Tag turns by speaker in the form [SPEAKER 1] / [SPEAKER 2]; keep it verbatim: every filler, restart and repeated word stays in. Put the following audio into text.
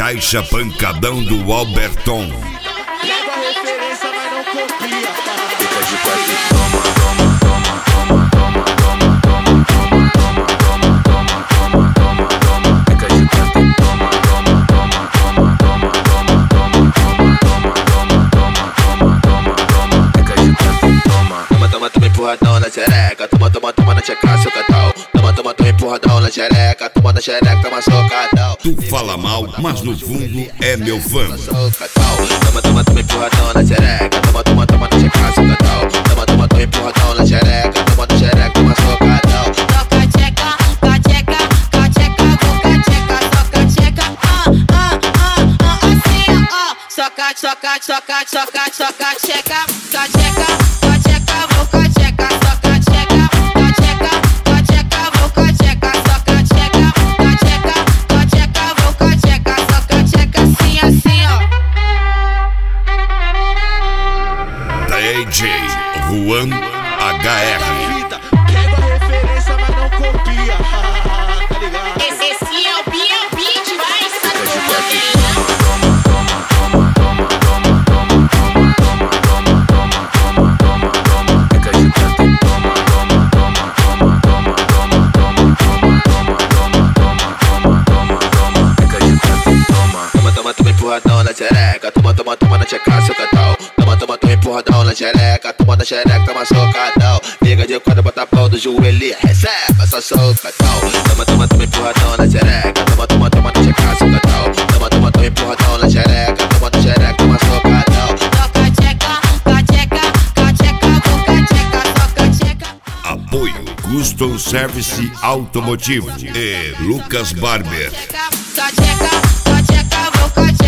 [SPEAKER 1] Caixa pancadão do Alberton.
[SPEAKER 2] Pega a referência, mas não copia.
[SPEAKER 3] Fica de quatro, toma, toma, toma, toma, toma, toma, toma, toma, toma, toma, toma. Fica de quatro, toma, toma, toma, toma, toma, toma, toma, toma, toma, toma, toma, toma. Fica de quatro, toma. Toma, toma, toma empurradão na xereca. Toma, toma, toma na tcheca, seu catal. Toma, toma, toma empurradão na xereca. Toma na xereca, toma socadão.
[SPEAKER 1] Tu fala mal, mas no fundo é meu fã.
[SPEAKER 3] Toma, toma, toma empurradão na xereca. Toma, toma, toma na tcheca, seu catal. Toma, toma, toma empurradão na xereca. Toma na xereca, toma socadão.
[SPEAKER 4] Soca tcheca, cacheca, cacheca, boca tcheca, soca tcheca, ah, ah, ah, ah, assim, ó. Soca, soca, soca, soca, soca tcheca, cacheca, cacheca, boca tcheca, soca tcheca, cacheca, cacheca, boca tcheca, soca tcheca, cacheca, cacheca, boca tcheca, soca tcheca, assim, assim, ó.
[SPEAKER 1] D J Juan H R.
[SPEAKER 2] Pega a referência, mas não copia. Tá ligado?
[SPEAKER 4] Esse, esse é o B L B demais,
[SPEAKER 3] Fica de
[SPEAKER 4] sabe?
[SPEAKER 3] quatro, toma, toma, toma, toma, toma, toma, toma, toma, toma, toma, toma, toma. Fica de quatro, toma, toma, toma, toma, toma, toma, toma, toma, toma, toma, toma, toma, toma. Fica de quatro, toma. Toma, toma, toma empurradão na xereca. Toma, toma, toma na tcheca, seu catal. Toma, toma, toma empurradão na xereca. Toma na xereca, toma socadão. Fica de quatro, bota a pau do joelho e recebe essa socadão. Toma, toma, toma empurradão na xereca. Toma, toma, toma na tcheca, seu catal. Toma, toma, toma empurradão na xereca. Toma na xereca, toma socadão.
[SPEAKER 4] Soca tcheca, cacheca, cacheca, boca tcheca, soca tcheca.
[SPEAKER 1] Apoio Custom Service Automotivo e Lucas Barber.
[SPEAKER 4] Cacheca, cacheca, boca